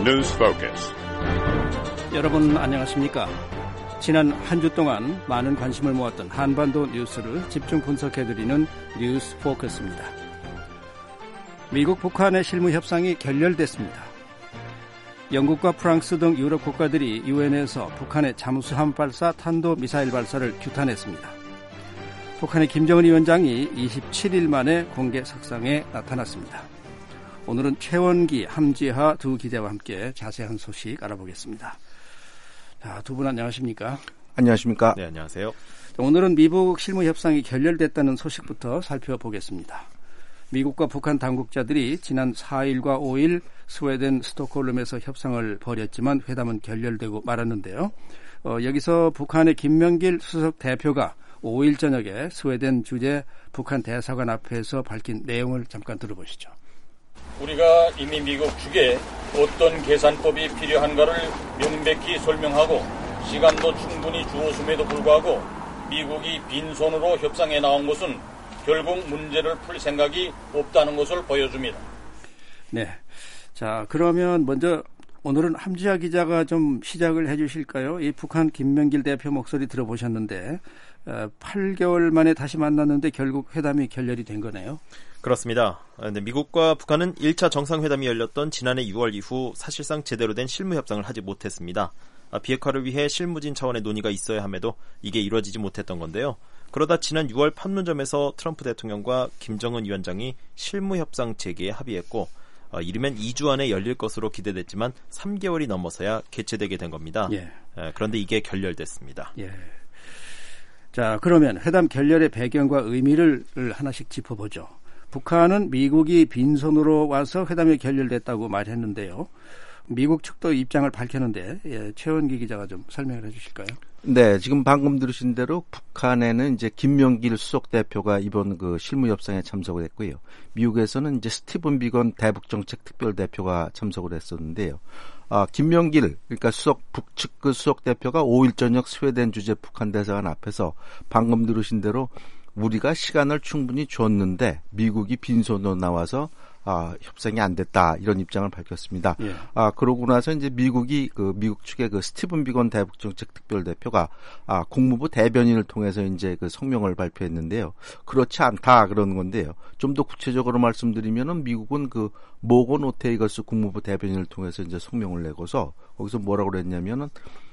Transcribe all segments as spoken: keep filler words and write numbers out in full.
News Focus. 여러분 안녕하십니까? 지난 한 주 동안 많은 관심을 모았던 한반도 뉴스를 집중 분석해드리는 뉴스 포커스입니다. 미국 북한의 실무 협상이 결렬됐습니다. 영국과 프랑스 등 유럽 국가들이 유엔에서 북한의 잠수함 발사 탄도미사일 발사를 규탄했습니다. 북한의 김정은 위원장이 이십칠 일 만에 공개 석상에 나타났습니다. 오늘은 최원기, 함지하 두 기자와 함께 자세한 소식 알아보겠습니다. 자, 두 분 안녕하십니까? 안녕하십니까? 네, 안녕하세요. 오늘은 미북 실무 협상이 결렬됐다는 소식부터 살펴보겠습니다. 미국과 북한 당국자들이 지난 사 일과 오 일 스웨덴 스톡홀름에서 협상을 벌였지만 회담은 결렬되고 말았는데요. 어, 여기서 북한의 김명길 수석 대표가 오 일 저녁에 스웨덴 주재 북한 대사관 앞에서 밝힌 내용을 잠깐 들어보시죠. 우리가 이미 미국 측에 어떤 계산법이 필요한가를 명백히 설명하고 시간도 충분히 주었음에도 불구하고 미국이 빈손으로 협상에 나온 것은 결국 문제를 풀 생각이 없다는 것을 보여줍니다. 네. 자, 그러면 먼저 오늘은 함지하 기자가 좀 시작을 해 주실까요? 이 북한 김명길 대표 목소리 들어보셨는데 팔 개월 만에 다시 만났는데 결국 회담이 결렬이 된 거네요. 그렇습니다. 미국과 북한은 일 차 정상회담이 열렸던 지난해 유월 이후 사실상 제대로 된 실무 협상을 하지 못했습니다. 비핵화를 위해 실무진 차원의 논의가 있어야 함에도 이게 이루어지지 못했던 건데요. 그러다 지난 유월 판문점에서 트럼프 대통령과 김정은 위원장이 실무 협상 재개에 합의했고 이르면 이 주 안에 열릴 것으로 기대됐지만 삼 개월이 넘어서야 개최되게 된 겁니다. 예. 그런데 이게 결렬됐습니다. 예. 자, 그러면 회담 결렬의 배경과 의미를 하나씩 짚어보죠. 북한은 미국이 빈손으로 와서 회담이 결렬됐다고 말했는데요. 미국 측도 입장을 밝혔는데 예, 최원기 기자가 좀 설명을 해주실까요? 네, 지금 방금 들으신 대로 북한에는 이제 김명길 수석 대표가 이번 그 실무 협상에 참석을 했고요. 미국에서는 이제 스티븐 비건 대북정책 특별 대표가 참석을 했었는데요. 아, 김명길 그러니까 수석 북측 그 수석 대표가 오 일 저녁 스웨덴 주재 북한 대사관 앞에서 방금 들으신 대로 우리가 시간을 충분히 줬는데 미국이 빈손으로 나와서 아, 협상이 안 됐다 이런 입장을 밝혔습니다. 예. 아, 그러고 나서 이제 미국이 그 미국 측의 그 스티븐 비건 대북정책 특별 대표가 아, 국무부 대변인을 통해서 이제 그 성명을 발표했는데요. 그렇지 않다 그러는 건데요. 좀 더 구체적으로 말씀드리면은 미국은 그 모건 오테이거스 국무부 대변인을 통해서 이제 성명을 내고서 거기서 뭐라고 그랬냐면은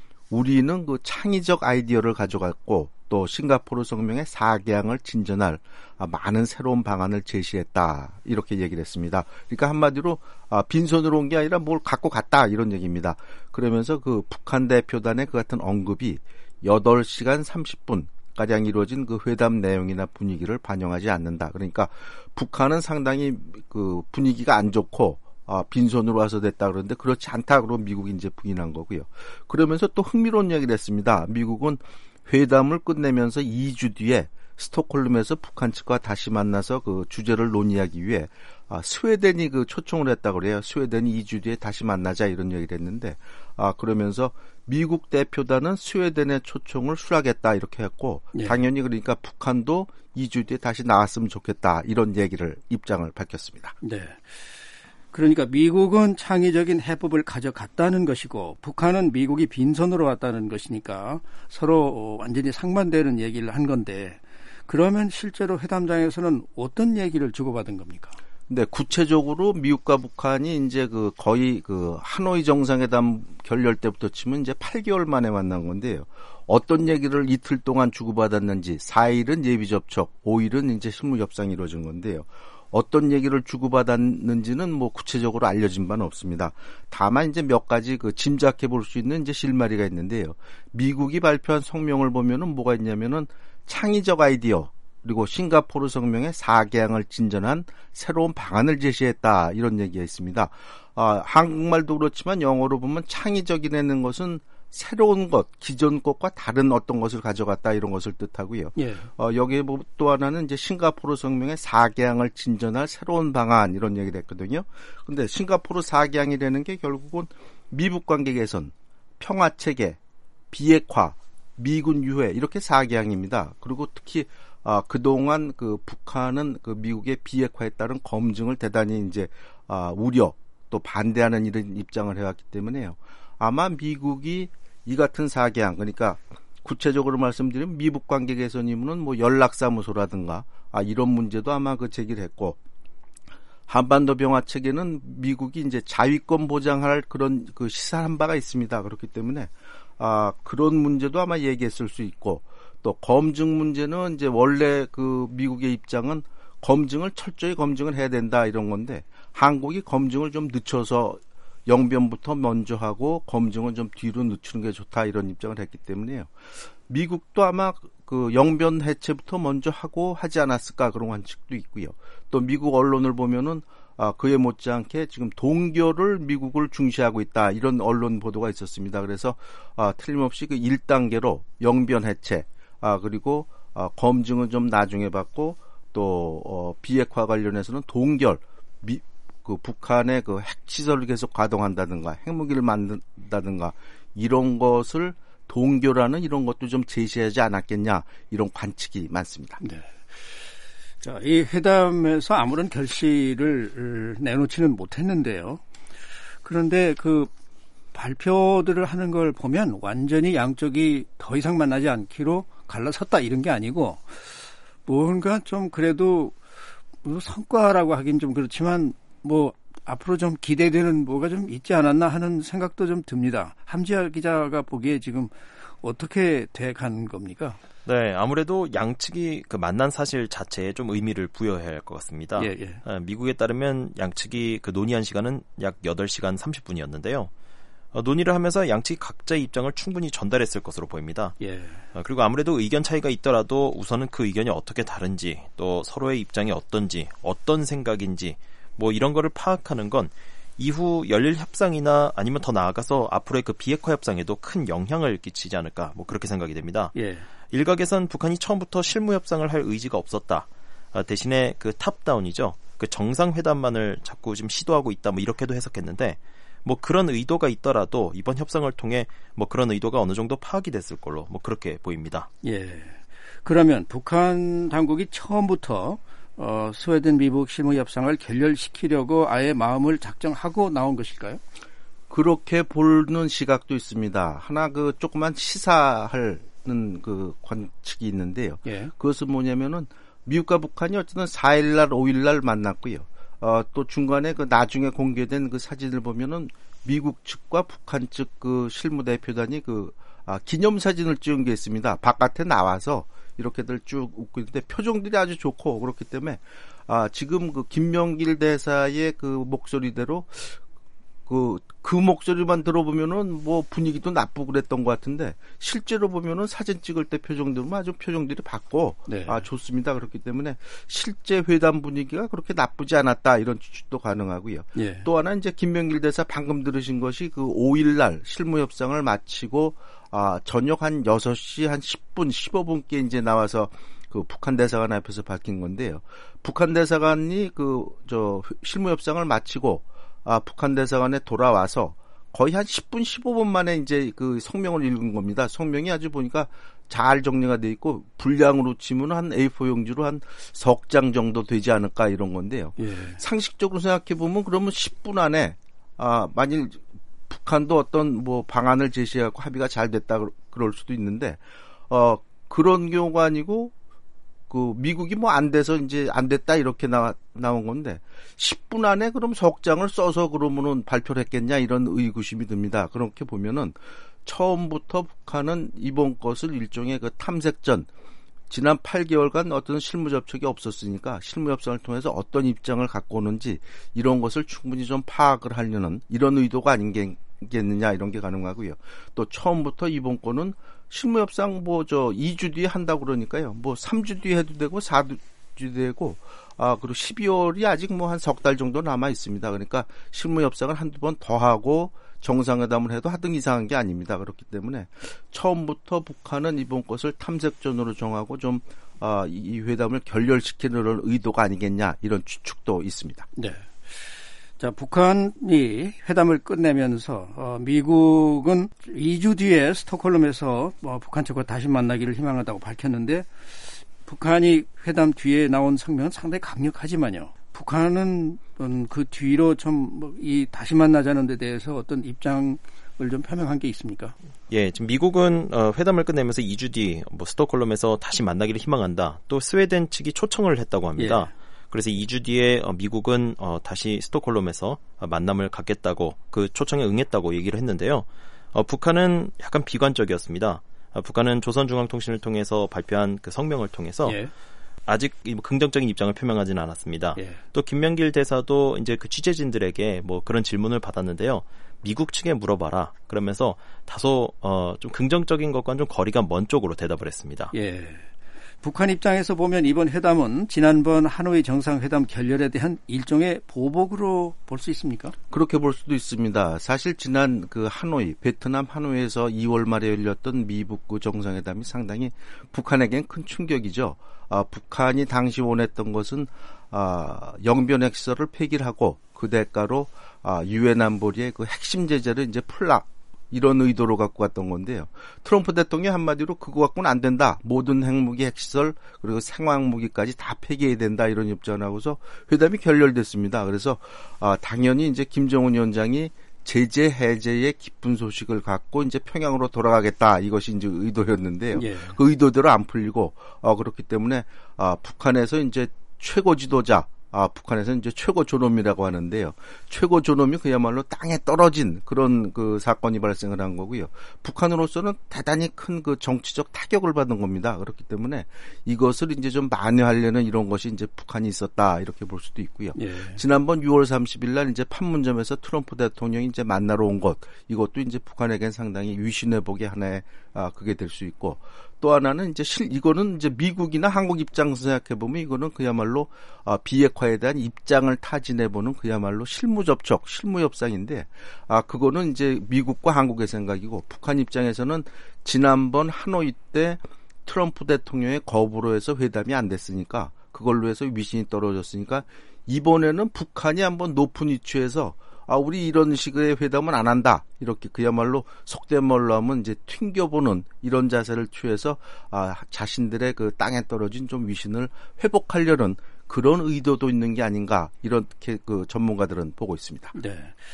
우리는 그 창의적 아이디어를 가져갔고 또 싱가포르 성명의 사 개항을 진전할 많은 새로운 방안을 제시했다. 이렇게 얘기를 했습니다. 그러니까 한마디로 빈손으로 온 게 아니라 뭘 갖고 갔다 이런 얘기입니다. 그러면서 그 북한 대표단의 그 같은 언급이 여덟 시간 삼십 분 가량 이루어진 그 회담 내용이나 분위기를 반영하지 않는다. 그러니까 북한은 상당히 그 분위기가 안 좋고 아, 빈손으로 와서 됐다 그러는데 그렇지 않다 그러고 미국이 이제 부인한 거고요. 그러면서 또 흥미로운 얘기를 했습니다. 미국은 회담을 끝내면서 이 주 뒤에 스톡홀름에서 북한 측과 다시 만나서 그 주제를 논의하기 위해 아, 스웨덴이 그 초청을 했다고 그래요. 스웨덴이 이 주 뒤에 다시 만나자 이런 얘기를 했는데 아, 그러면서 미국 대표단은 스웨덴의 초청을 수락했다 이렇게 했고 예. 당연히 그러니까 북한도 이 주 뒤에 다시 나왔으면 좋겠다 이런 얘기를 입장을 밝혔습니다. 네. 그러니까 미국은 창의적인 해법을 가져갔다는 것이고 북한은 미국이 빈손으로 왔다는 것이니까 서로 완전히 상반되는 얘기를 한 건데 그러면 실제로 회담장에서는 어떤 얘기를 주고받은 겁니까? 네, 구체적으로 미국과 북한이 이제 그 거의 그 하노이 정상회담 결렬 때부터 치면 이제 팔 개월 만에 만난 건데요. 어떤 얘기를 이틀 동안 주고받았는지 사 일은 예비 접촉, 오 일은 이제 실무 협상이 이루어진 건데요. 어떤 얘기를 주고받았는지는 뭐 구체적으로 알려진 바는 없습니다. 다만 이제 몇 가지 그 짐작해 볼 수 있는 이제 실마리가 있는데요. 미국이 발표한 성명을 보면은 뭐가 있냐면은 창의적 아이디어 그리고 싱가포르 성명의 사 개항을 진전한 새로운 방안을 제시했다 이런 얘기가 있습니다. 아, 한국말도 그렇지만 영어로 보면 창의적이라는 것은 새로운 것, 기존 것과 다른 어떤 것을 가져갔다 이런 것을 뜻하고요. 예. 어, 여기에 또 하나는 이제 싱가포르 성명의 사 개항을 진전할 새로운 방안 이런 얘기를 했거든요. 근데 싱가포르 사 개항이라는 게 결국은 미북 관계 개선, 평화 체계, 비핵화, 미군 유해 이렇게 사 개항입니다. 그리고 특히 아, 그동안 그 북한은 그 미국의 비핵화에 따른 검증을 대단히 이제 아, 우려 또 반대하는 이런 입장을 해왔기 때문에요. 아마 미국이 이 같은 사개항, 그러니까 구체적으로 말씀드리면 미북 관계 개선이면은 뭐 연락사무소라든가 아 이런 문제도 아마 그 제기를 했고, 한반도 병화 체계는 미국이 이제 자위권 보장할 그런 그 시사한 바가 있습니다. 그렇기 때문에 아 그런 문제도 아마 얘기했을 수 있고, 또 검증 문제는 이제 원래 그 미국의 입장은 검증을 철저히 검증을 해야 된다 이런 건데, 한국이 검증을 좀 늦춰서 영변부터 먼저 하고 검증은 좀 뒤로 늦추는 게 좋다 이런 입장을 했기 때문에요. 미국도 아마 그 영변 해체부터 먼저 하고 하지 않았을까 그런 관측도 있고요. 또 미국 언론을 보면은 아, 그에 못지않게 지금 동결을 미국을 중시하고 있다 이런 언론 보도가 있었습니다. 그래서 아, 틀림없이 그 일 단계로 영변 해체, 아 그리고 아, 검증은 좀 나중에 받고 또 어, 비핵화 관련해서는 동결, 미, 그 북한의 그 핵시설을 계속 가동한다든가 핵무기를 만든다든가 이런 것을 동결하는 이런 것도 좀 제시하지 않았겠냐 이런 관측이 많습니다. 네. 자, 이 회담에서 아무런 결실을 내놓지는 못했는데요. 그런데 그 발표들을 하는 걸 보면 완전히 양쪽이 더 이상 만나지 않기로 갈라섰다 이런 게 아니고, 뭔가 좀 그래도 성과라고 하긴 좀 그렇지만 뭐 앞으로 좀 기대되는 뭐가 좀 있지 않았나 하는 생각도 좀 듭니다. 함지아 기자가 보기에 지금 어떻게 돼간 겁니까? 네, 아무래도 양측이 그 만난 사실 자체에 좀 의미를 부여해야 할 것 같습니다. 예, 예. 미국에 따르면 양측이 그 논의한 시간은 약 여덟 시간 삼십 분이었는데요. 어, 논의를 하면서 양측이 각자의 입장을 충분히 전달했을 것으로 보입니다. 예. 어, 그리고 아무래도 의견 차이가 있더라도 우선은 그 의견이 어떻게 다른지, 또 서로의 입장이 어떤지, 어떤 생각인지 뭐 이런 거를 파악하는 건 이후 열릴 협상이나 아니면 더 나아가서 앞으로의 그 비핵화 협상에도 큰 영향을 끼치지 않을까, 뭐 그렇게 생각이 됩니다. 예. 일각에선 북한이 처음부터 실무 협상을 할 의지가 없었다. 아, 대신에 그 탑다운이죠. 그 정상회담만을 자꾸 지금 시도하고 있다. 뭐 이렇게도 해석했는데, 뭐 그런 의도가 있더라도 이번 협상을 통해 뭐 그런 의도가 어느 정도 파악이 됐을 걸로 뭐 그렇게 보입니다. 예. 그러면 북한 당국이 처음부터 어, 스웨덴 미북 실무 협상을 결렬시키려고 아예 마음을 작정하고 나온 것일까요? 그렇게 보는 시각도 있습니다. 하나 그 조그만 시사하는 그 관측이 있는데요. 예. 그것은 뭐냐면은 미국과 북한이 어쨌든 사 일날, 오 일날 만났고요. 어, 또 중간에 그 나중에 공개된 그 사진을 보면은 미국 측과 북한 측 그 실무 대표단이 그 아, 기념 사진을 찍은 게 있습니다. 바깥에 나와서 이렇게들 쭉 웃고 있는데 표정들이 아주 좋고 그렇기 때문에 아, 지금 그 김명길 대사의 그 목소리대로 그, 그 목소리만 들어보면은 뭐 분위기도 나쁘고 그랬던 것 같은데 실제로 보면은 사진 찍을 때 표정들은 아주 표정들이 밝고 네. 아, 좋습니다. 그렇기 때문에 실제 회담 분위기가 그렇게 나쁘지 않았다 이런 추측도 가능하고요. 예. 또 하나 이제 김명길 대사 방금 들으신 것이 그 오 일날 실무 협상을 마치고 아, 저녁 한 여섯 시 한 십 분, 십오 분께 이제 나와서 그 북한 대사관 앞에서 밝힌 건데요. 북한 대사관이 그 저 실무 협상을 마치고 아, 북한 대사관에 돌아와서 거의 한 십 분, 십오 분 만에 이제 그 성명을 읽은 겁니다. 성명이 아주 보니까 잘 정리가 돼 있고 분량으로 치면 한 에이 사 용지로 한 석 장 정도 되지 않을까 이런 건데요. 예. 상식적으로 생각해 보면 그러면 십 분 안에 아, 만일 북한도 어떤 뭐 방안을 제시하고 합의가 잘 됐다 그럴 수도 있는데 어, 그런 경우가 아니고 그 미국이 뭐 안 돼서 이제 안 됐다 이렇게 나, 나온 건데 십 분 안에 그럼 석 장을 써서 그러면은 발표를 했겠냐 이런 의구심이 듭니다. 그렇게 보면은 처음부터 북한은 이번 것을 일종의 그 탐색전, 지난 팔 개월간 어떤 실무 접촉이 없었으니까 실무 협상을 통해서 어떤 입장을 갖고 오는지 이런 것을 충분히 좀 파악을 하려는 이런 의도가 아니겠느냐 이런 게 가능하고요. 또 처음부터 이번 건은 실무 협상 뭐 저 이 주 뒤에 한다고 그러니까요. 뭐 삼 주 뒤에 해도 되고 사 주 되고 아 그리고 십이월이 아직 뭐 한 석 달 정도 남아 있습니다. 그러니까 실무 협상을 한두 번 더 하고 정상회담을 해도 하등 이상한 게 아닙니다. 그렇기 때문에 처음부터 북한은 이번 것을 탐색전으로 정하고 좀 아, 이 회담을 결렬시키는 의도가 아니겠냐 이런 추측도 있습니다. 네. 자, 북한이 회담을 끝내면서 어, 미국은 이 주 뒤에 스톡홀름에서 뭐 북한 측과 다시 만나기를 희망한다고 밝혔는데 북한이 회담 뒤에 나온 성명은 상당히 강력하지만요. 북한은 그 뒤로 좀 이 다시 만나자는 데 대해서 어떤 입장을 좀 표명한 게 있습니까? 예, 지금 미국은 어, 회담을 끝내면서 이 주 뒤 뭐 스톡홀름에서 다시 만나기를 희망한다. 또 스웨덴 측이 초청을 했다고 합니다. 예. 그래서 이 주 뒤에 어, 미국은 어, 다시 스톡홀름에서 어, 만남을 갖겠다고 그 초청에 응했다고 얘기를 했는데요. 어, 북한은 약간 비관적이었습니다. 어, 북한은 조선중앙통신을 통해서 발표한 그 성명을 통해서 예. 아직 긍정적인 입장을 표명하지는 않았습니다. 예. 또 김명길 대사도 이제 그 취재진들에게 뭐 그런 질문을 받았는데요. 미국 측에 물어봐라. 그러면서 다소 어, 좀 긍정적인 것과는 좀 거리가 먼 쪽으로 대답을 했습니다. 예. 북한 입장에서 보면 이번 회담은 지난번 하노이 정상회담 결렬에 대한 일종의 보복으로 볼 수 있습니까? 그렇게 볼 수도 있습니다. 사실 지난 그 하노이, 베트남 하노이에서 이월 말에 열렸던 미북 그 정상회담이 상당히 북한에겐 큰 충격이죠. 아, 북한이 당시 원했던 것은 아, 영변 핵시설을 폐기를 하고 그 대가로 아, 유엔 안보리의 그 핵심 제재를 이제 풀라. 이런 의도로 갖고 왔던 건데요. 트럼프 대통령이 한마디로 그거 갖고는 안 된다. 모든 핵무기, 핵시설 그리고 생화학무기까지 다 폐기해야 된다. 이런 입장을 하고서 회담이 결렬됐습니다. 그래서 아, 당연히 이제 김정은 위원장이 제재 해제의 기쁜 소식을 갖고 이제 평양으로 돌아가겠다. 이것이 이제 의도였는데요. 예. 그 의도대로 안 풀리고 어, 그렇기 때문에 아, 북한에서 이제 최고 지도자 아, 북한에서는 이제 최고 존엄이라고 하는데요. 최고 존엄이 그야말로 땅에 떨어진 그런 그 사건이 발생을 한 거고요. 북한으로서는 대단히 큰 그 정치적 타격을 받은 겁니다. 그렇기 때문에 이것을 이제 좀 만회하려는 이런 것이 이제 북한이 있었다. 이렇게 볼 수도 있고요. 예. 지난번 유월 삼십일 날 이제 판문점에서 트럼프 대통령이 이제 만나러 온 것, 이것도 이제 북한에겐 상당히 위신회복의 하나의 아, 그게 될 수 있고, 또 하나는 이제 실, 이거는 이제 미국이나 한국 입장에서 생각해보면 이거는 그야말로 아, 비핵화에 대한 입장을 타진해보는 그야말로 실무 접촉, 실무 협상인데, 아, 그거는 이제 미국과 한국의 생각이고, 북한 입장에서는 지난번 하노이 때 트럼프 대통령의 거부로 해서 회담이 안 됐으니까, 그걸로 해서 위신이 떨어졌으니까, 이번에는 북한이 한번 높은 위치에서 아, 우리 이런 식의 회담은 안 한다. 이렇게 그야말로 속된 말로 하면 이제 튕겨보는 이런 자세를 취해서 아, 자신들의 그 땅에 떨어진 좀 위신을 회복하려는 그런 의도도 있는 게 아닌가 이렇게 그 전문가들은 보고 있습니다. 네.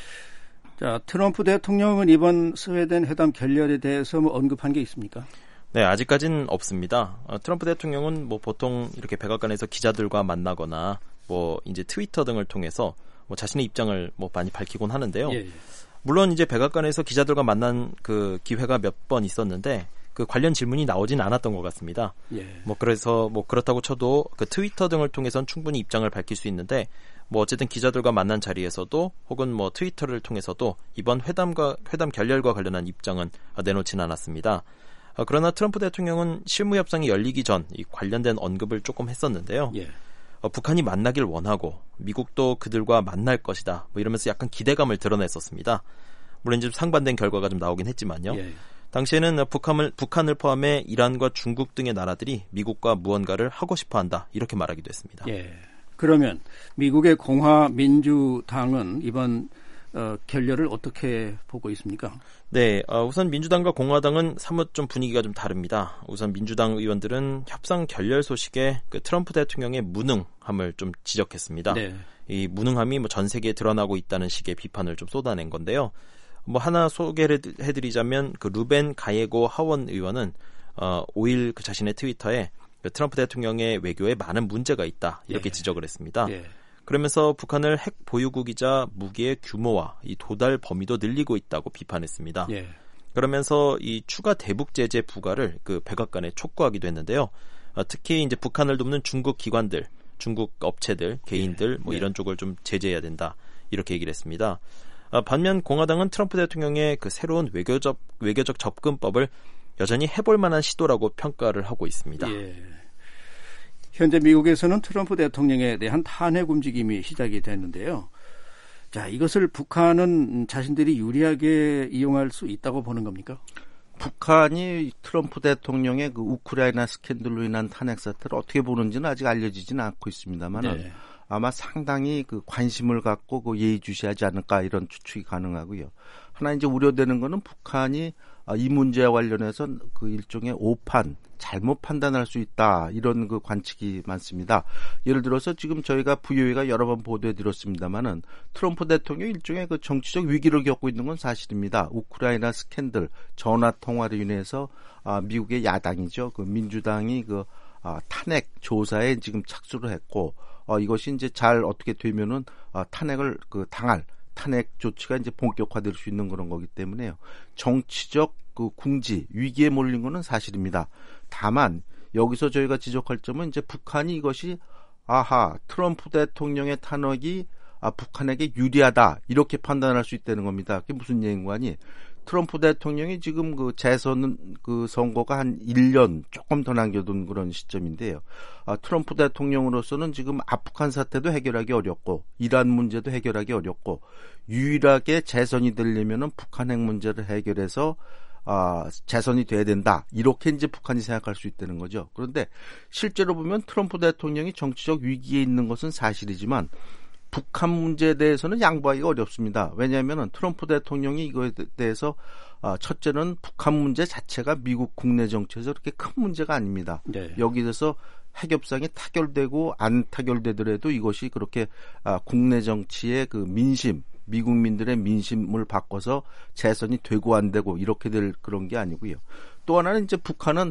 자, 트럼프 대통령은 이번 스웨덴 회담 결렬에 대해서 뭐 언급한 게 있습니까? 네, 아직까지는 없습니다. 어, 트럼프 대통령은 뭐 보통 이렇게 백악관에서 기자들과 만나거나 뭐 이제 트위터 등을 통해서 뭐 자신의 입장을 뭐 많이 밝히곤 하는데요. 예, 예. 물론 이제 백악관에서 기자들과 만난 그 기회가 몇 번 있었는데 그 관련 질문이 나오진 않았던 것 같습니다. 예. 뭐 그래서 뭐 그렇다고 쳐도 그 트위터 등을 통해서는 충분히 입장을 밝힐 수 있는데 뭐 어쨌든 기자들과 만난 자리에서도 혹은 뭐 트위터를 통해서도 이번 회담과 회담 결렬과 관련한 입장은 내놓지는 않았습니다. 어, 그러나 트럼프 대통령은 실무 협상이 열리기 전 이 관련된 언급을 조금 했었는데요. 예. 어, 북한이 만나길 원하고 미국도 그들과 만날 것이다. 뭐 이러면서 약간 기대감을 드러냈었습니다. 물론 이제 상반된 결과가 좀 나오긴 했지만요. 예. 당시에는 북한을, 북한을 포함해 이란과 중국 등의 나라들이 미국과 무언가를 하고 싶어한다. 이렇게 말하기도 했습니다. 예. 그러면 미국의 공화민주당은 이번 어, 결렬을 어떻게 보고 있습니까? 네, 어, 우선 민주당과 공화당은 사뭇 좀 분위기가 좀 다릅니다. 우선 민주당 의원들은 협상 결렬 소식에 그 트럼프 대통령의 무능함을 좀 지적했습니다. 네. 이 무능함이 뭐 전 세계에 드러나고 있다는 식의 비판을 좀 쏟아낸 건데요. 뭐 하나 소개를 해드리자면 그 루벤 가예고 하원 의원은 어, 오 일 그 자신의 트위터에 그 트럼프 대통령의 외교에 많은 문제가 있다 이렇게 예. 지적을 했습니다. 예. 그러면서 북한을 핵 보유국이자 무기의 규모와 이 도달 범위도 늘리고 있다고 비판했습니다. 예. 그러면서 이 추가 대북 제재 부과를 그 백악관에 촉구하기도 했는데요. 어, 특히 이제 북한을 돕는 중국 기관들, 중국 업체들, 개인들 예. 뭐 이런 예. 쪽을 좀 제재해야 된다 이렇게 얘기를 했습니다. 어, 반면 공화당은 트럼프 대통령의 그 새로운 외교적 외교적 접근법을 여전히 해볼 만한 시도라고 평가를 하고 있습니다. 예. 현재 미국에서는 트럼프 대통령에 대한 탄핵 움직임이 시작이 됐는데요. 자, 이것을 북한은 자신들이 유리하게 이용할 수 있다고 보는 겁니까? 북한이 트럼프 대통령의 그 우크라이나 스캔들로 인한 탄핵 사태를 어떻게 보는지는 아직 알려지지는 않고 있습니다만 네. 아마 상당히 그 관심을 갖고 그 예의주시하지 않을까 이런 추측이 가능하고요. 하나 이제 우려되는 거는 북한이 이 문제와 관련해서 그 일종의 오판, 잘못 판단할 수 있다. 이런 그 관측이 많습니다. 예를 들어서 지금 저희가 브이오에이가 여러 번 보도해 드렸습니다만은 트럼프 대통령이 일종의 그 정치적 위기를 겪고 있는 건 사실입니다. 우크라이나 스캔들, 전화 통화로 인해서 아, 미국의 야당이죠. 그 민주당이 그 아, 탄핵 조사에 지금 착수를 했고 어, 이것이 이제 잘 어떻게 되면은 어, 탄핵을 그 당할 탄핵 조치가 이제 본격화될 수 있는 그런 거기 때문에요. 정치적 그 궁지 위기에 몰린 거는 사실입니다. 다만 여기서 저희가 지적할 점은 이제 북한이 이것이 아하 트럼프 대통령의 탄핵이 아, 북한에게 유리하다 이렇게 판단할 수 있다는 겁니다. 그게 무슨 얘기인가 하니 트럼프 대통령이 지금 그 재선 그 선거가 한 일 년 조금 더 남겨둔 그런 시점인데요. 아, 트럼프 대통령으로서는 지금 아프간 사태도 해결하기 어렵고 이란 문제도 해결하기 어렵고 유일하게 재선이 되려면은 북한 핵 문제를 해결해서 아, 재선이 돼야 된다. 이렇게 이제 북한이 생각할 수 있다는 거죠. 그런데 실제로 보면 트럼프 대통령이 정치적 위기에 있는 것은 사실이지만 북한 문제에 대해서는 양보하기가 어렵습니다. 왜냐하면 트럼프 대통령이 이거에 대해서 첫째는 북한 문제 자체가 미국 국내 정치에서 그렇게 큰 문제가 아닙니다. 네. 여기에서 핵협상이 타결되고 안 타결되더라도 이것이 그렇게 국내 정치의 그 민심, 미국민들의 민심을 바꿔서 재선이 되고 안 되고 이렇게 될 그런 게 아니고요. 또 하나는 이제 북한은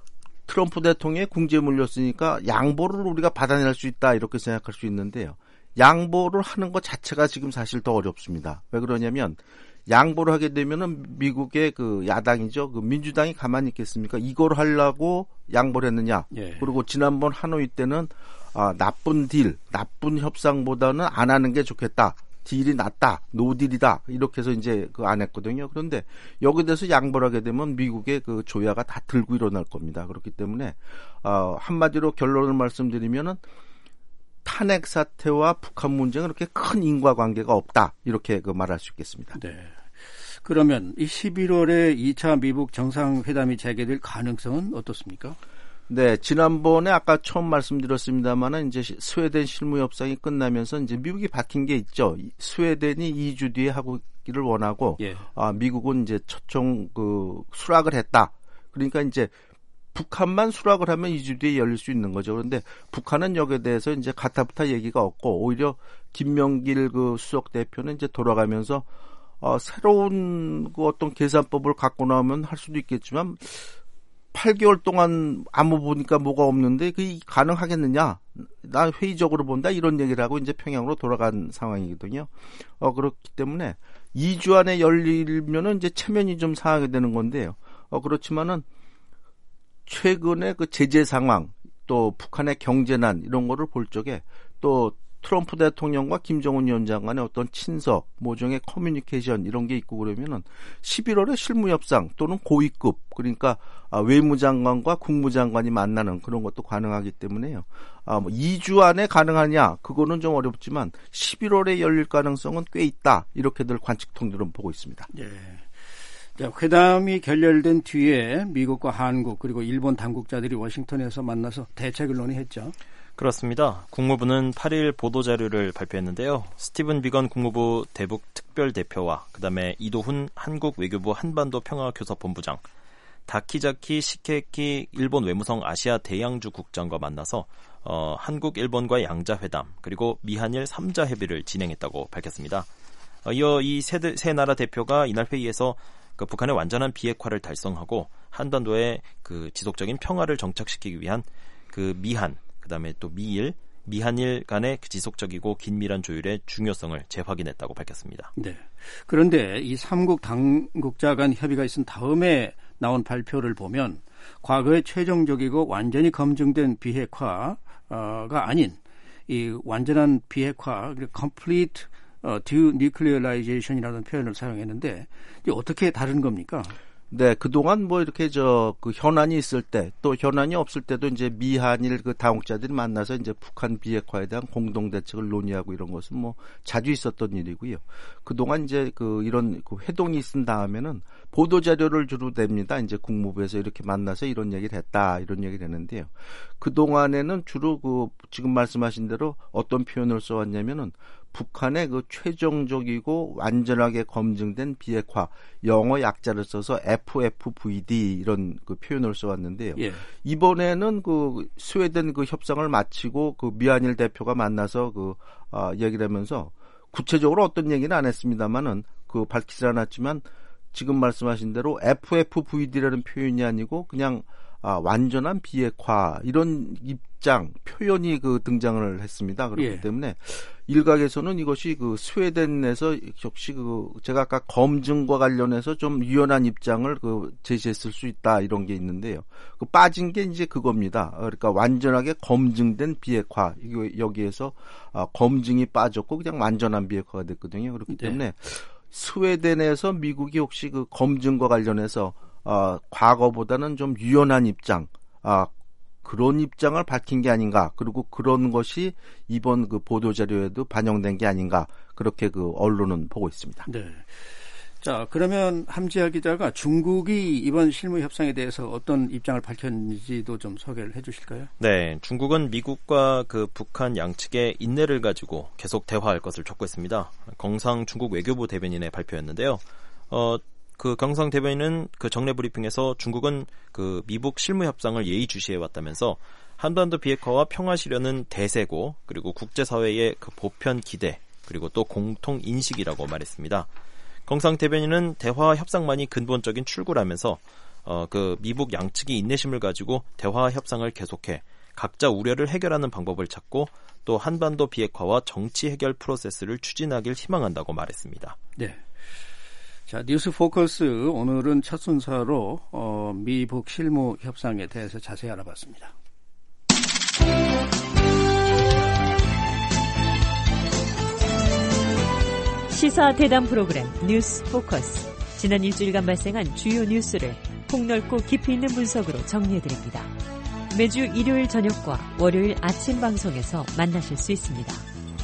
트럼프 대통령의 궁지에 물렸으니까 양보를 우리가 받아낼 수 있다 이렇게 생각할 수 있는데요. 양보를 하는 것 자체가 지금 사실 더 어렵습니다. 왜 그러냐면 양보를 하게 되면은 미국의 그 야당이죠. 그 민주당이 가만히 있겠습니까? 이걸 하려고 양보를 했느냐. 예. 그리고 지난번 하노이 때는 아, 나쁜 딜, 나쁜 협상보다는 안 하는 게 좋겠다. 딜이 낫다, 노딜이다 이렇게 해서 이제 그 안 했거든요. 그런데 여기에 대해서 양보를 하게 되면 미국의 그 조야가 다 들고 일어날 겁니다. 그렇기 때문에 어, 한마디로 결론을 말씀드리면은 탄핵 사태와 북한 문제는 그렇게 큰 인과관계가 없다 이렇게 그 말할 수 있겠습니다. 네. 그러면 이 십일월에 이 차 미국 정상회담이 재개될 가능성은 어떻습니까? 네, 지난번에 아까 처음 말씀드렸습니다만은 이제 스웨덴 실무 협상이 끝나면서 이제 미국이 바뀐 게 있죠. 스웨덴이 이 주 뒤에 하기를 원하고, 예. 아, 미국은 이제 초청 그 수락을 했다. 그러니까 이제 북한만 수락을 하면 이 주 뒤에 열릴 수 있는 거죠. 그런데 북한은 여기에 대해서 이제 가타부타 얘기가 없고 오히려 김명길 그 수석 대표는 이제 돌아가면서 어, 새로운 그 어떤 계산법을 갖고 나오면 할 수도 있겠지만. 팔 개월 동안 아무 보니까 뭐가 없는데 그게 가능하겠느냐? 난 회의적으로 본다 이런 얘기를 하고 이제 평양으로 돌아간 상황이거든요. 어 그렇기 때문에 이 주 안에 열리면은 이제 체면이 좀 상하게 되는 건데요. 어 그렇지만은 최근에 그 제재 상황 또 북한의 경제난 이런 거를 볼 적에 또 트럼프 대통령과 김정은 위원장 간의 어떤 친서, 모종의 커뮤니케이션 이런 게 있고 그러면은 십일월에 실무협상 또는 고위급 그러니까 외무장관과 국무장관이 만나는 그런 것도 가능하기 때문에요. 아, 뭐 이 주 안에 가능하냐? 그거는 좀 어렵지만 십일월에 열릴 가능성은 꽤 있다. 이렇게들 관측통들은 보고 있습니다. 네. 자, 회담이 결렬된 뒤에 미국과 한국 그리고 일본 당국자들이 워싱턴에서 만나서 대책을 논의했죠. 그렇습니다. 국무부는 팔 일 보도자료를 발표했는데요. 스티븐 비건 국무부 대북 특별대표와 그다음에 이도훈 한국 외교부 한반도 평화교섭본부장, 다키자키 시케키 일본 외무성 아시아 대양주 국장과 만나서 어, 한국, 일본과 양자회담 그리고 미한일 삼 자 협의를 진행했다고 밝혔습니다. 어, 이어 이 세 세 나라 대표가 이날 회의에서 그 북한의 완전한 비핵화를 달성하고 한반도의 그 지속적인 평화를 정착시키기 위한 그 미한 그다음에 또 미일, 미한일 간의 그 지속적이고 긴밀한 조율의 중요성을 재확인했다고 밝혔습니다. 네. 그런데 이 삼국 당국자 간 협의가 있은 다음에 나온 발표를 보면 과거의 최종적이고 완전히 검증된 비핵화가 아닌 이 완전한 비핵화, complete denuclearization이라는 표현을 사용했는데 이게 어떻게 다른 겁니까? 네, 그동안 뭐 이렇게 저 그 현안이 있을 때 또 현안이 없을 때도 이제 미한일 그 당국자들이 만나서 이제 북한 비핵화에 대한 공동 대책을 논의하고 이런 것은 뭐 자주 있었던 일이고요. 그동안 이제 그 이런 그 회동이 있은 다음에는 보도 자료를 주로 냅니다. 이제 국무부에서 이렇게 만나서 이런 얘기를 했다, 이런 얘기를 했는데요. 그 동안에는 주로 그 지금 말씀하신 대로 어떤 표현을 써왔냐면은 북한의 그 최종적이고 완전하게 검증된 비핵화, 영어 약자를 써서 에프 에프 브이 디 이런 그 표현을 써왔는데요. 예. 이번에는 그 스웨덴 그 협상을 마치고 그 미한일 대표가 만나서 그 아, 얘기를 하면서 구체적으로 어떤 얘기는 안 했습니다만은 그 밝히지 않았지만 지금 말씀하신 대로 에프 에프 브이 디라는 표현이 아니고 그냥 아, 완전한 비핵화 이런 입장 표현이 그 등장을 했습니다. 그렇기 예. 때문에 일각에서는 이것이 그 스웨덴에서 역시 그 제가 아까 검증과 관련해서 좀 유연한 입장을 그 제시했을 수 있다 이런 게 있는데요. 그 빠진 게 이제 그겁니다. 그러니까 완전하게 검증된 비핵화 이거 여기에서 아, 검증이 빠졌고 그냥 완전한 비핵화가 됐거든요. 그렇기 네. 때문에 스웨덴에서 미국이 혹시 그 검증과 관련해서 어, 과거보다는 좀 유연한 입장, 아, 그런 입장을 밝힌 게 아닌가. 그리고 그런 것이 이번 그 보도 자료에도 반영된 게 아닌가. 그렇게 그 언론은 보고 있습니다. 네. 자, 그러면 함지하 기자가 중국이 이번 실무 협상에 대해서 어떤 입장을 밝혔는지도 좀 소개를 해주실까요? 네, 중국은 미국과 그 북한 양측의 인내를 가지고 계속 대화할 것을 촉구했습니다. 경상 중국 외교부 대변인의 발표였는데요. 어, 그 경상 대변인은 그 정례 브리핑에서 중국은 그 미북 실무 협상을 예의주시해 왔다면서 한반도 비핵화와 평화 실현은 대세고 그리고 국제사회의 그 보편 기대 그리고 또 공통 인식이라고 말했습니다. 경상 대변인은 대화 협상만이 근본적인 출구라면서 어, 그 미북 양측이 인내심을 가지고 대화 협상을 계속해 각자 우려를 해결하는 방법을 찾고 또 한반도 비핵화와 정치 해결 프로세스를 추진하길 희망한다고 말했습니다. 네. 자, 뉴스 포커스 오늘은 첫 순서로 어, 미북 실무 협상에 대해서 자세히 알아봤습니다. 시사 대담 프로그램 뉴스 포커스. 지난 일주일간 발생한 주요 뉴스를 폭넓고 깊이 있는 분석으로 정리해드립니다. 매주 일요일 저녁과 월요일 아침 방송에서 만나실 수 있습니다.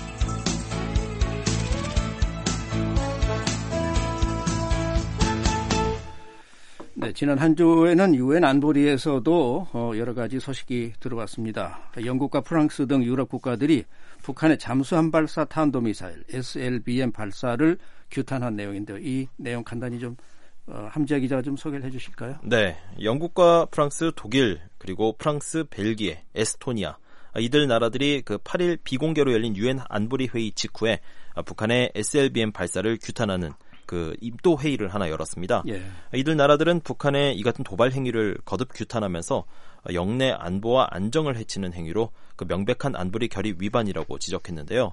네, 지난 한 주에는 유엔 안보리에서도 어, 여러 가지 소식이 들어왔습니다. 영국과 프랑스 등 유럽 국가들이 북한의 잠수함 발사 탄도미사일 에스엘비엠 발사를 규탄한 내용인데요. 이 내용 간단히 좀 어, 함지하 기자가 좀 소개를 해 주실까요? 네, 영국과 프랑스, 독일, 그리고 프랑스, 벨기에, 에스토니아 이들 나라들이 그 팔 일 비공개로 열린 유엔 안보리 회의 직후에 북한의 에스엘비엠 발사를 규탄하는 그 입도 회의를 하나 열었습니다. 예. 이들 나라들은 북한의 이 같은 도발 행위를 거듭 규탄하면서 영내 안보와 안정을 해치는 행위로 그 명백한 안보리 결의 위반이라고 지적했는데요.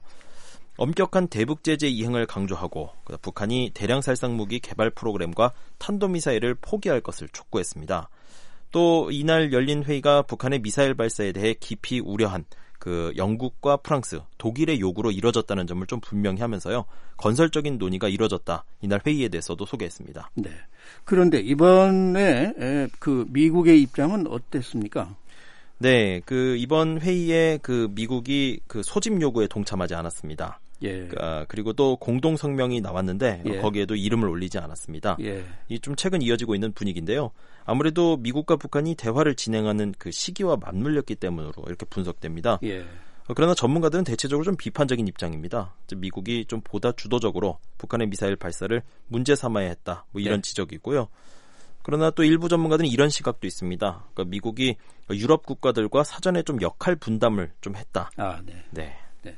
엄격한 대북 제재 이행을 강조하고 북한이 대량 살상 무기 개발 프로그램과 탄도미사일을 포기할 것을 촉구했습니다. 또 이날 열린 회의가 북한의 미사일 발사에 대해 깊이 우려한 그 영국과 프랑스, 독일의 요구로 이뤄졌다는 점을 좀 분명히 하면서요. 건설적인 논의가 이뤄졌다. 이날 회의에 대해서도 소개했습니다. 네. 그런데 이번에 그 미국의 입장은 어땠습니까? 네, 그 이번 회의에 그 미국이 그 소집 요구에 동참하지 않았습니다. 예. 그, 그리고 또 공동 성명이 나왔는데 예. 거기에도 이름을 올리지 않았습니다. 예. 이 좀 최근 이어지고 있는 분위기인데요. 아무래도 미국과 북한이 대화를 진행하는 그 시기와 맞물렸기 때문으로 이렇게 분석됩니다. 예. 그러나 전문가들은 대체적으로 좀 비판적인 입장입니다. 미국이 좀 보다 주도적으로 북한의 미사일 발사를 문제 삼아야 했다. 뭐 이런 예. 지적이고요. 그러나 또 일부 전문가들은 이런 시각도 있습니다. 그러니까 미국이 유럽 국가들과 사전에 좀 역할 분담을 좀 했다. 아, 네. 네. 네.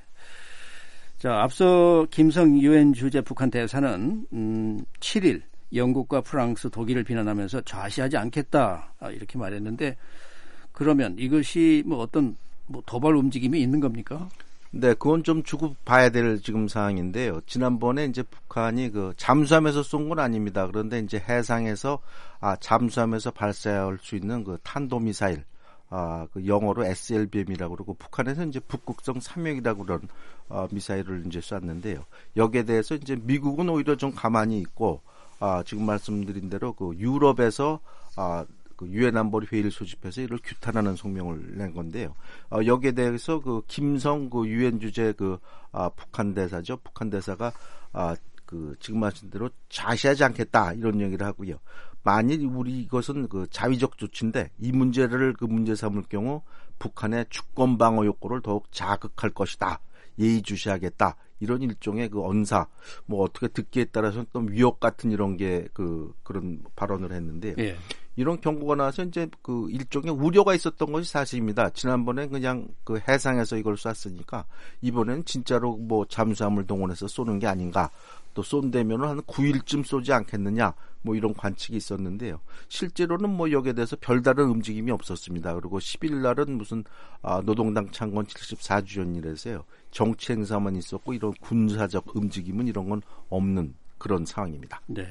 자, 앞서 김성 유엔 주재 북한 대사는 음, 칠 일 영국과 프랑스, 독일을 비난하면서 좌시하지 않겠다 이렇게 말했는데 그러면 이것이 뭐 어떤 뭐 도발 움직임이 있는 겁니까? 네, 그건 좀 주고 봐야 될 지금 상황인데요. 지난번에 이제 북한이 그 잠수함에서 쏜 건 아닙니다. 그런데 이제 해상에서 아 잠수함에서 발사할 수 있는 그 탄도미사일, 아 그 영어로 에스엘비엠이라고 그러고 북한에서 이제 북극성 삼형이라고 그런 어, 미사일을 이제 쐈는데요. 여기에 대해서 이제 미국은 오히려 좀 가만히 있고. 아, 지금 말씀드린 대로 그 유럽에서 아, 그 유엔 안보리 회의를 소집해서 이를 규탄하는 성명을 낸 건데요. 어, 여기에 대해서 그 김성 그 유엔 주재 그 아, 북한 대사죠. 북한 대사가 아, 그 지금 하신 대로 좌시하지 않겠다 이런 얘기를 하고요. 만일 우리 이것은 그 자위적 조치인데 이 문제를 그 문제 삼을 경우 북한의 주권 방어 욕구를 더욱 자극할 것이다. 예의주시하겠다. 이런 일종의 그 언사, 뭐 어떻게 듣기에 따라서 또 위협 같은 이런 게 그 그런 발언을 했는데요. 예. 이런 경고가 나와서 이제 그 일종의 우려가 있었던 것이 사실입니다. 지난번에 그냥 그 해상에서 이걸 쐈으니까 이번엔 진짜로 뭐 잠수함을 동원해서 쏘는 게 아닌가. 또 쏜다면은 한 구 일쯤 쏘지 않겠느냐. 뭐 이런 관측이 있었는데요. 실제로는 뭐 여기에 대해서 별다른 움직임이 없었습니다. 그리고 십 일 날은 무슨 아, 노동당 창건 칠십사 주년이라서요. 정치 행사만 있었고 이런 군사적 움직임은 이런 건 없는 그런 상황입니다. 네.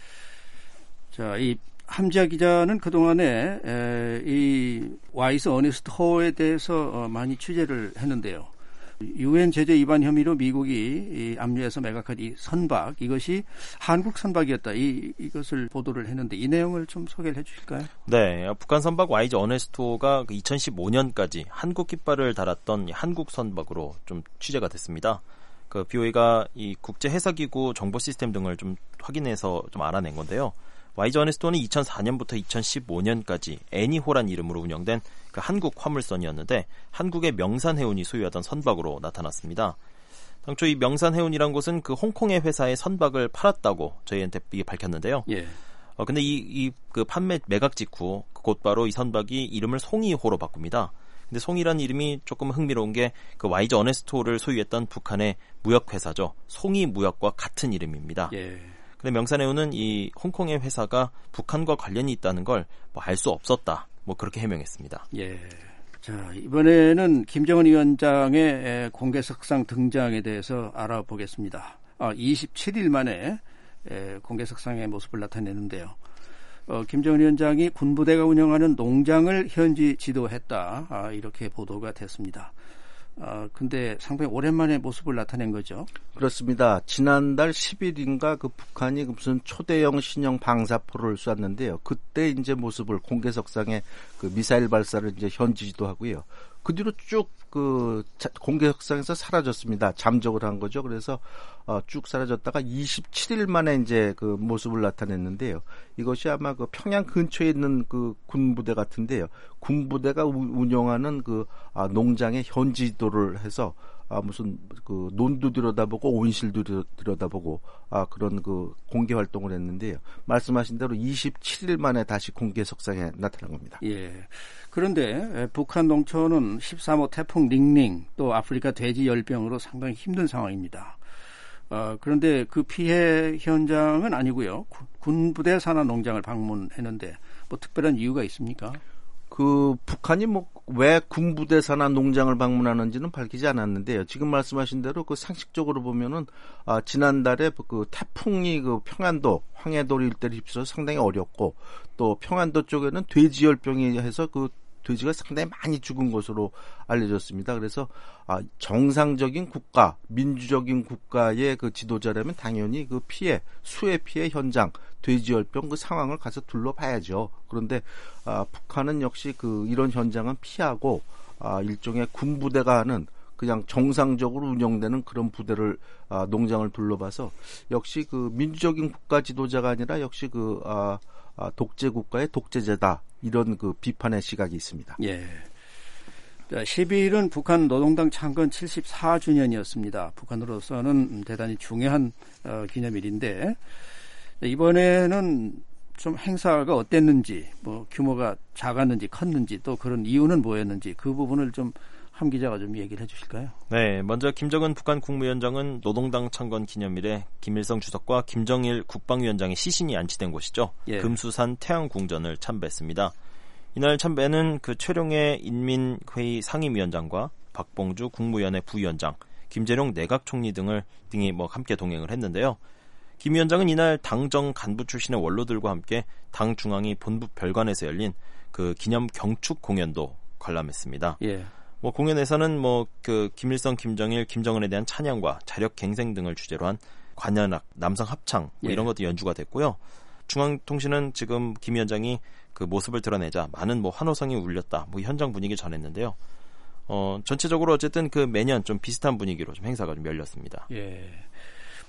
자, 이 함지아 기자는 그동안에 에, 이 와이스 어니스트 호에 대해서 어, 많이 취재를 했는데요. 유엔 제재 위반 혐의로 미국이 이 압류해서 매각한 이 선박, 이것이 한국 선박이었다. 이, 이것을 보도를 했는데 이 내용을 좀 소개를 해 주실까요? 네. 북한 선박 와이즈 어네스토가 이천십오 년까지 한국 깃발을 달았던 한국 선박으로 좀 취재가 됐습니다. 그 비오이가 이 국제 해사기구 정보 시스템 등을 좀 확인해서 좀 알아낸 건데요. 와이즈 어네스토는 이천사 년부터 이천십오 년까지 애니호란 이름으로 운영된 그 한국 화물선이었는데 한국의 명산해운이 소유하던 선박으로 나타났습니다. 당초 이 명산해운이란 곳은 그 홍콩의 회사에 선박을 팔았다고 저희한테 이게 밝혔는데요. 예. 어 근데 이 이 그 판매 매각 직후 곧바로 이 선박이 이름을 송이호로 바꿉니다. 근데 송이란 이름이 조금 흥미로운 게 그 와이즈 어네스토를 소유했던 북한의 무역회사죠. 송이무역과 같은 이름입니다. 예. 근데 명산해운은 이 홍콩의 회사가 북한과 관련이 있다는 걸 뭐 알 수 없었다. 뭐 그렇게 해명했습니다. 예. 자, 이번에는 김정은 위원장의 공개석상 등장에 대해서 알아보겠습니다. 아, 이십칠 일 만에 공개석상의 모습을 나타내는데요. 어, 김정은 위원장이 군부대가 운영하는 농장을 현지 지도했다. 아, 이렇게 보도가 됐습니다. 아, 근데 상당히 오랜만에 모습을 나타낸 거죠. 그렇습니다. 지난달 십 일인가 그 북한이 무슨 초대형 신형 방사포를 쐈는데요. 그때 이제 모습을 공개석상에 그 미사일 발사를 이제 현지 지도하고요. 그 뒤로 쭉 그 공개석상에서 사라졌습니다. 잠적을 한 거죠. 그래서 어, 쭉 사라졌다가 이십칠 일 만에 이제 그 모습을 나타냈는데요. 이것이 아마 그 평양 근처에 있는 그 군부대 같은데요. 군부대가 운영하는 그 아, 농장의 현지 지도를 해서 아, 무슨 그 논도 들여다보고 온실도 들여다보고 아, 그런 그 공개 활동을 했는데요. 말씀하신 대로 이십칠 일 만에 다시 공개석상에 나타난 겁니다. 예. 그런데 북한 농촌은 십삼 호 태풍 링링 또 아프리카 돼지 열병으로 상당히 힘든 상황입니다. 어, 그런데 그 피해 현장은 아니고요. 군부대 산하 농장을 방문했는데 뭐 특별한 이유가 있습니까? 그 북한이 뭐 왜 군부대 산하 농장을 방문하는지는 밝히지 않았는데요. 지금 말씀하신 대로 그 상식적으로 보면은 아, 지난달에 그 태풍이 그 평안도 황해도 일대를 휩쓸어서 상당히 어렵고 또 평안도 쪽에는 돼지열병이 해서 그 돼지가 상당히 많이 죽은 것으로 알려졌습니다. 그래서 아, 정상적인 국가, 민주적인 국가의 그 지도자라면 당연히 그 피해, 수해 피해 현장, 돼지열병 그 상황을 가서 둘러봐야죠. 그런데 아, 북한은 역시 그 이런 현장은 피하고 아, 일종의 군부대가 하는 그냥 정상적으로 운영되는 그런 부대를 아, 농장을 둘러봐서 역시 그 민주적인 국가 지도자가 아니라 역시 그 아, 아, 독재 국가의 독재자다. 이런 그 비판의 시각이 있습니다. 예. 자, 십이 일은 북한 노동당 창건 칠십사 주년이었습니다. 북한으로서는 대단히 중요한 어, 기념일인데 이번에는 좀 행사가 어땠는지, 뭐 규모가 작았는지 컸는지 또 그런 이유는 뭐였는지 그 부분을 좀 함 기자가 좀 얘기를 해주실까요? 네, 먼저 김정은 북한 국무위원장은 노동당 창건 기념일에 김일성 주석과 김정일 국방위원장의 시신이 안치된 곳이죠. 예. 금수산 태양궁전을 참배했습니다. 이날 참배는 그 최룡해 인민회의 상임위원장과 박봉주 국무위원회 부위원장, 김재룡 내각총리 등을 등이 뭐 함께 동행을 했는데요. 김 위원장은 이날 당정 간부 출신의 원로들과 함께 당 중앙위 본부 별관에서 열린 그 기념 경축 공연도 관람했습니다. 예. 뭐 공연에서는 뭐 그 김일성, 김정일, 김정은에 대한 찬양과 자력 갱생 등을 주제로 한 관현악, 남성 합창 뭐 이런 예. 것도 연주가 됐고요. 중앙통신은 지금 김 위원장이 그 모습을 드러내자 많은 뭐 환호성이 울렸다. 뭐 현장 분위기 전했는데요. 어 전체적으로 어쨌든 그 매년 좀 비슷한 분위기로 좀 행사가 좀 열렸습니다. 예.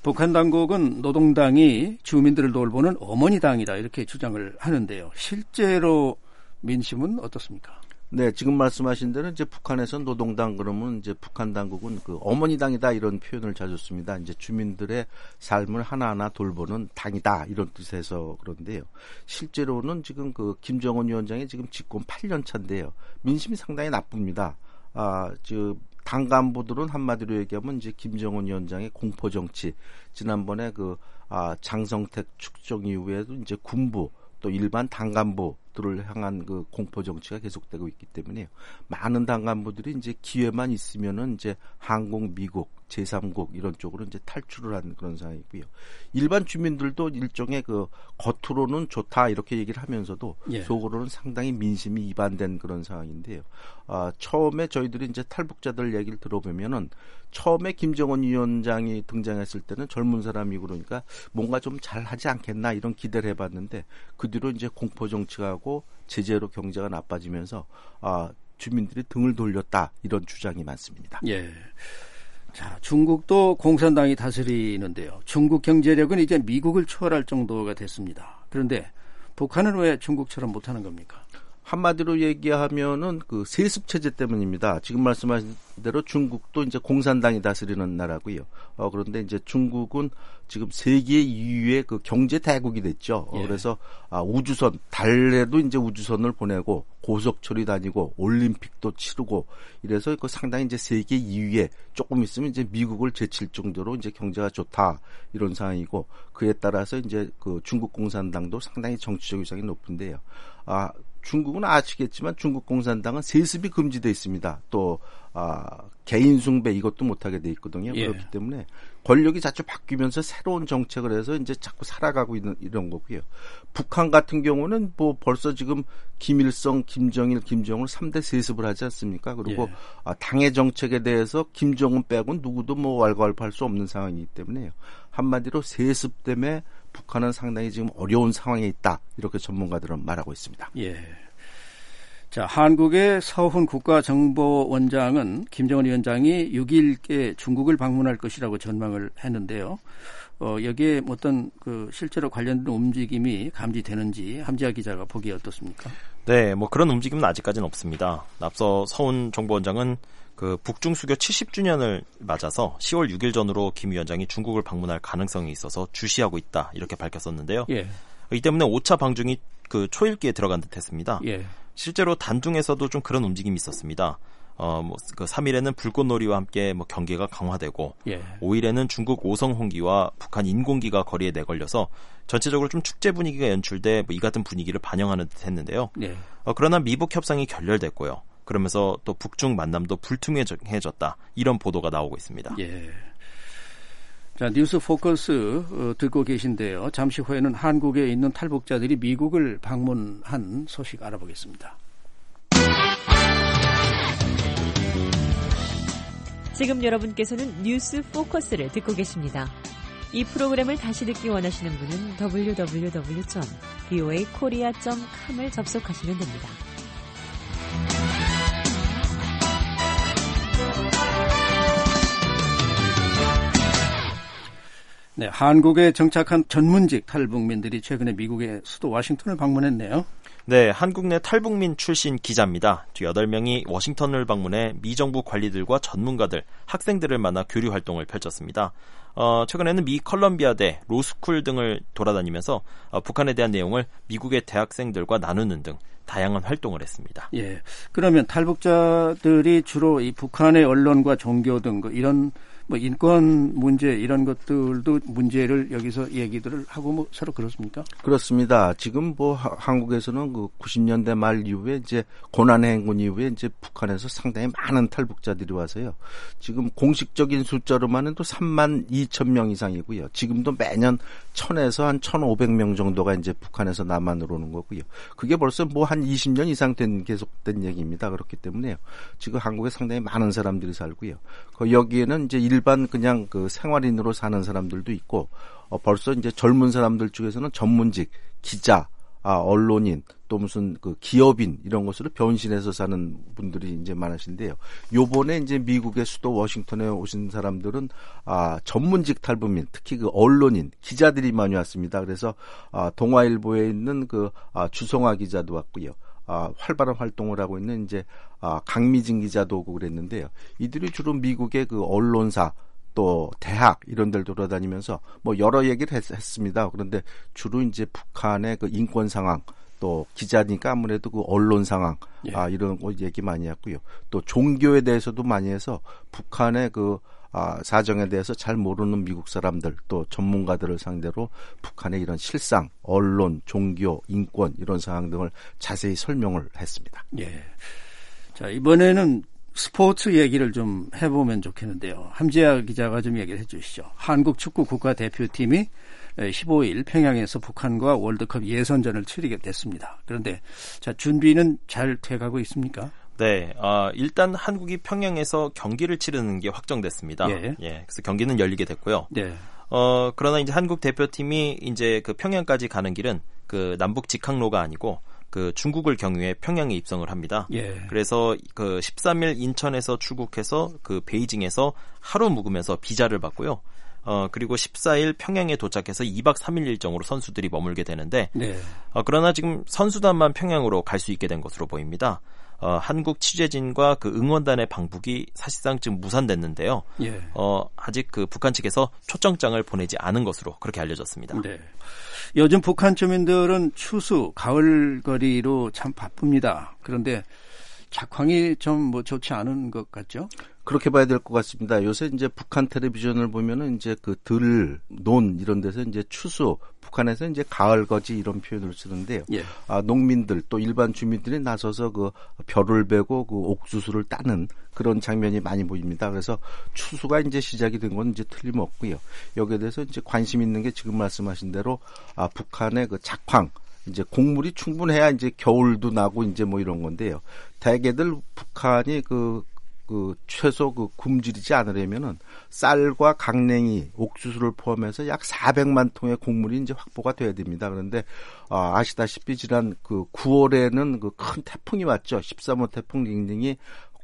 북한 당국은 노동당이 주민들을 돌보는 어머니 당이다 이렇게 주장을 하는데요. 실제로 민심은 어떻습니까? 네, 지금 말씀하신 대로 이제 북한에서 노동당 그러면 이제 북한 당국은 그 어머니 당이다 이런 표현을 자주 씁니다. 이제 주민들의 삶을 하나하나 돌보는 당이다 이런 뜻에서 그런데요. 실제로는 지금 그 김정은 위원장이 지금 집권 팔 년 차인데요. 민심이 상당히 나쁩니다. 아, 저 당 간부들은 한마디로 얘기하면 이제 김정은 위원장의 공포 정치, 지난번에 그 아, 장성택 축적 이후에도 이제 군부 또 일반 당 간부들을 향한 그 공포 정치가 계속되고 있기 때문에 많은 당 간부들이 이제 기회만 있으면은 이제 한국, 미국, 제삼국 이런 쪽으로 이제 탈출을 하는 그런 상황이고요. 일반 주민들도 일종의 그 겉으로는 좋다 이렇게 얘기를 하면서도 예. 속으로는 상당히 민심이 이반된 그런 상황인데요. 아, 처음에 저희들이 이제 탈북자들 얘기를 들어보면은 처음에 김정은 위원장이 등장했을 때는 젊은 사람이고 그러니까 뭔가 좀 잘하지 않겠나 이런 기대를 해봤는데 그 뒤로 이제 공포 정치가 하고 제재로 경제가 나빠지면서 아, 주민들이 등을 돌렸다 이런 주장이 많습니다. 예. 자, 중국도 공산당이 다스리는데요. 중국 경제력은 이제 미국을 초월할 정도가 됐습니다. 그런데 북한은 왜 중국처럼 못하는 겁니까? 한마디로 얘기하면은 그 세습 체제 때문입니다. 지금 말씀하신 대로 중국도 이제 공산당이 다스리는 나라고요. 어, 그런데 이제 중국은 지금 세계 이 위의 그 경제 대국이 됐죠. 어, 예. 그래서 아, 우주선 달에도 이제 우주선을 보내고 고속철이 다니고 올림픽도 치르고 이래서 그 상당히 이제 세계 이 위에 조금 있으면 이제 미국을 제칠 정도로 이제 경제가 좋다 이런 상황이고 그에 따라서 이제 그 중국 공산당도 상당히 정치적 위상이 높은데요. 아 중국은 아시겠지만 중국 공산당은 세습이 금지되어 있습니다. 또 아, 개인 숭배 이것도 못하게 돼 있거든요. 예. 그렇기 때문에 권력이 자주 바뀌면서 새로운 정책을 해서 이제 자꾸 살아가고 있는 이런 거고요. 북한 같은 경우는 뭐 벌써 지금 김일성, 김정일, 김정은 삼 대 세습을 하지 않습니까? 그리고 예. 아, 당의 정책에 대해서 김정은 빼고는 누구도 뭐 왈가왈부할 수 없는 상황이기 때문에요. 한마디로 세습 때문에 북한은 상당히 지금 어려운 상황에 있다. 이렇게 전문가들은 말하고 있습니다. 예. 자, 한국의 서훈 국가정보원장은 김정은 위원장이 육 일께 중국을 방문할 것이라고 전망을 했는데요. 어, 여기에 어떤 그 실제로 관련된 움직임이 감지되는지 함지아 기자가 보기에 어떻습니까? 네, 뭐 그런 움직임은 아직까지는 없습니다. 앞서 서훈 정보원장은 그 북중 수교 칠십 주년을 맞아서 시월 육 일 전으로 김 위원장이 중국을 방문할 가능성이 있어서 주시하고 있다 이렇게 밝혔었는데요. 예. 이 때문에 오 차 방중이 그 초읽기에 들어간 듯했습니다. 예. 실제로 단둥에서도 좀 그런 움직임이 있었습니다. 어, 뭐 그 삼 일에는 불꽃놀이와 함께 뭐 경계가 강화되고 예. 오 일에는 중국 오성 홍기와 북한 인공기가 거리에 내걸려서 전체적으로 좀 축제 분위기가 연출돼 뭐 이 같은 분위기를 반영하는 듯했는데요. 예. 어, 그러나 미북 협상이 결렬됐고요. 그러면서 또 북중 만남도 불투명해졌다. 이런 보도가 나오고 있습니다. 예. 자, 뉴스 포커스 어, 듣고 계신데요. 잠시 후에는 한국에 있는 탈북자들이 미국을 방문한 소식 알아보겠습니다. 지금 여러분께서는 뉴스 포커스를 듣고 계십니다. 이 프로그램을 다시 듣기 원하시는 분은 더블유 더블유 더블유 점 브이오에이 코리아 점 컴을 접속하시면 됩니다. 네, 한국에 정착한 전문직 탈북민들이 최근에 미국의 수도 워싱턴을 방문했네요. 네, 한국 내 탈북민 출신 기자입니다. 여덟 명이 워싱턴을 방문해 미 정부 관리들과 전문가들, 학생들을 만나 교류 활동을 펼쳤습니다. 어, 최근에는 미 컬럼비아대, 로스쿨 등을 돌아다니면서 어, 북한에 대한 내용을 미국의 대학생들과 나누는 등 다양한 활동을 했습니다. 예, 그러면 탈북자들이 주로 이 북한의 언론과 종교 등 이런 뭐 인권 문제 이런 것들도 문제를 여기서 얘기들을 하고 뭐 서로 그렇습니까? 그렇습니다. 지금 뭐 하, 한국에서는 그 구십 년대 말 이후에 이제 고난 행군 이후에 이제 북한에서 상당히 많은 탈북자들이 와서요. 지금 공식적인 숫자로만 해도 삼만 이천 명 이상이고요. 지금도 매년 천에서 한 천오백 명 정도가 이제 북한에서 남한으로 오는 거고요. 그게 벌써 뭐 한 이십 년 이상 된 계속된 얘기입니다. 그렇기 때문에요. 지금 한국에 상당히 많은 사람들이 살고요. 그 여기에는 이제 일반 그냥 그 생활인으로 사는 사람들도 있고 어, 벌써 이제 젊은 사람들 중에서는 전문직, 기자, 아, 언론인, 또 또 무슨 그 기업인 이런 것으로 변신해서 사는 분들이 이제 많으신데요. 요번에 이제 미국의 수도 워싱턴에 오신 사람들은 아, 전문직 탈북민, 특히 그 언론인, 기자들이 많이 왔습니다. 그래서 아, 동아일보에 있는 그 아, 주성아 기자도 왔고요. 아, 활발한 활동을 하고 있는 이제 아, 강미진 기자도 오고 그랬는데요. 이들이 주로 미국의 그 언론사 또 대학 이런 데를 돌아다니면서 뭐 여러 얘기를 했, 했습니다. 그런데 주로 이제 북한의 그 인권 상황, 또 기자니까 아무래도 그 언론 상황, 예. 아, 이런 거 얘기 많이 했고요. 또 종교에 대해서도 많이 해서 북한의 그 아, 사정에 대해서 잘 모르는 미국 사람들 또 전문가들을 상대로 북한의 이런 실상, 언론, 종교, 인권 이런 상황 등을 자세히 설명을 했습니다. 예. 자, 이번에는 스포츠 얘기를 좀 해보면 좋겠는데요. 함지아 기자가 좀 얘기를 해 주시죠. 한국 축구 국가대표팀이 십오 일 평양에서 북한과 월드컵 예선전을 치르게 됐습니다. 그런데 자, 준비는 잘 돼가고 있습니까? 네, 어, 일단 한국이 평양에서 경기를 치르는 게 확정됐습니다. 예. 예, 그래서 경기는 열리게 됐고요. 네. 어, 그러나 이제 한국 대표팀이 이제 그 평양까지 가는 길은 그 남북 직항로가 아니고 그 중국을 경유해 평양에 입성을 합니다. 예. 그래서 그 십삼 일 인천에서 출국해서 그 베이징에서 하루 묵으면서 비자를 받고요. 어, 그리고 십사 일 평양에 도착해서 이 박 삼 일 일정으로 선수들이 머물게 되는데, 네. 어, 그러나 지금 선수단만 평양으로 갈 수 있게 된 것으로 보입니다. 어, 한국 취재진과 그 응원단의 방북이 사실상 지금 무산됐는데요. 예. 어, 아직 그 북한 측에서 초청장을 보내지 않은 것으로 그렇게 알려졌습니다. 네. 요즘 북한 주민들은 추수, 가을 거리로 참 바쁩니다. 그런데 작황이 좀 뭐 좋지 않은 것 같죠? 그렇게 봐야 될 것 같습니다. 요새 이제 북한 텔레비전을 보면은 이제 그 들, 논 이런 데서 이제 추수, 북한에서 이제 가을 거지 이런 표현을 쓰는데요. 예. 아, 농민들 또 일반 주민들이 나서서 그 벼를 베고 그 옥수수를 따는 그런 장면이 많이 보입니다. 그래서 추수가 이제 시작이 된 건 이제 틀림없고요. 여기에 대해서 이제 관심 있는 게 지금 말씀하신 대로 아, 북한의 그 작황, 이제 곡물이 충분해야 이제 겨울도 나고 이제 뭐 이런 건데요. 대개들 북한이 그 그 최소 그 굶주리지 않으려면은 쌀과 강냉이, 옥수수를 포함해서 약 사백만 통의 곡물이 이제 확보가 돼야 됩니다. 그런데 아, 아시다시피 지난 그 구월에는 그 큰 태풍이 왔죠. 십삼 호 태풍 링링이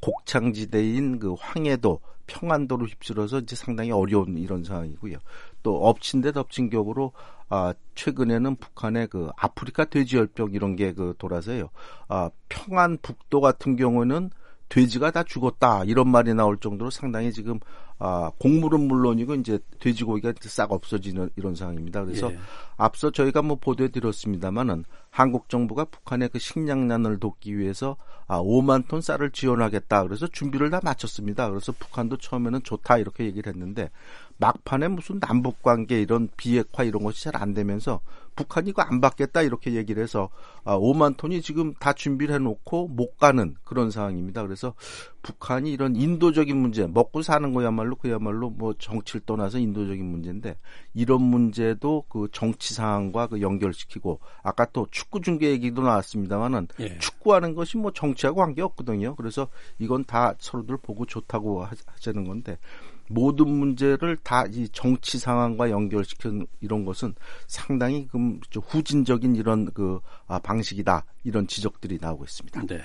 곡창지대인 그 황해도, 평안도로 휩쓸어서 이제 상당히 어려운 이런 상황이고요. 또 엎친 데 덮친 격으로 아, 최근에는 북한의 그 아프리카 돼지열병 이런 게 그 돌아서요. 아, 평안북도 같은 경우는 돼지가 다 죽었다 이런 말이 나올 정도로 상당히 지금 아, 곡물은 물론이고 이제 돼지고기가 싹 없어지는 이런 상황입니다. 그래서 예. 앞서 저희가 뭐 보도해드렸습니다만은 한국 정부가 북한의 그 식량난을 돕기 위해서 아, 오만 톤 쌀을 지원하겠다. 그래서 준비를 다 마쳤습니다. 그래서 북한도 처음에는 좋다 이렇게 얘기를 했는데 막판에 무슨 남북관계 이런 비핵화 이런 것이 잘 안 되면서 북한이 이거 안 받겠다 이렇게 얘기를 해서 아, 오만 톤이 지금 다 준비를 해놓고 못 가는 그런 상황입니다. 그래서 북한이 이런 인도적인 문제, 먹고 사는 거야말로 그야말로 뭐 정치를 떠나서 인도적인 문제인데 이런 문제도 그 정치 상황과 그 연결시키고 아까 또 축구 중계 얘기도 나왔습니다만은 예. 축구하는 것이 뭐 정치하고 관계 없거든요. 그래서 이건 다 서로들 보고 좋다고 하자는 건데 모든 문제를 다 이 정치 상황과 연결시키는 이런 것은 상당히 좀 후진적인 이런 그 아, 방식이다 이런 지적들이 나오고 있습니다. 네.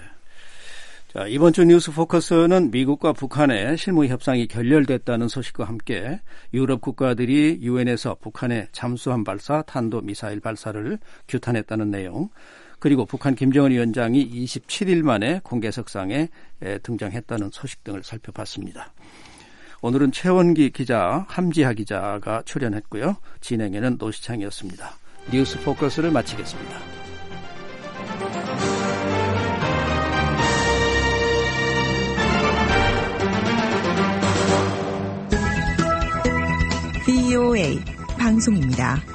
자, 이번 주 뉴스 포커스는 미국과 북한의 실무 협상이 결렬됐다는 소식과 함께 유럽 국가들이 유엔에서 북한의 잠수함 발사, 탄도 미사일 발사를 규탄했다는 내용, 그리고 북한 김정은 위원장이 이십칠 일 만에 공개석상에 등장했다는 소식 등을 살펴봤습니다. 오늘은 최원기 기자, 함지하 기자가 출연했고요. 진행에는 노시창이었습니다. 뉴스 포커스를 마치겠습니다. 브이오에이 방송입니다.